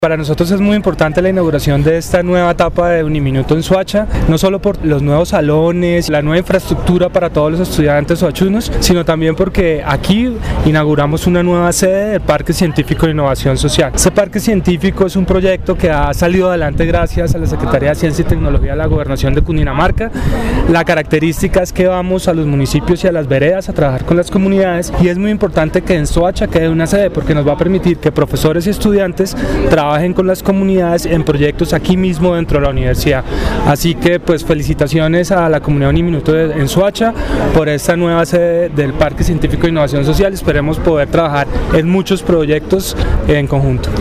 Para nosotros es muy importante la inauguración de esta nueva etapa de Uniminuto en Soacha, no solo por los nuevos salones, la nueva infraestructura para todos los estudiantes soachunos, sino también porque aquí inauguramos una nueva sede del Parque Científico de Innovación Social. Este parque científico es un proyecto que ha salido adelante gracias a la Secretaría de Ciencia y Tecnología de la Gobernación de Cundinamarca. La característica es que vamos a los municipios y a las veredas a trabajar con las comunidades, y es muy importante que en Soacha quede una sede porque nos va a permitir que profesores y estudiantes trabajen con las comunidades en proyectos aquí mismo dentro de la universidad. Así que pues felicitaciones a la comunidad Uniminuto en Soacha por esta nueva sede del Parque Científico de Innovación Social. Esperemos poder trabajar en muchos proyectos en conjunto.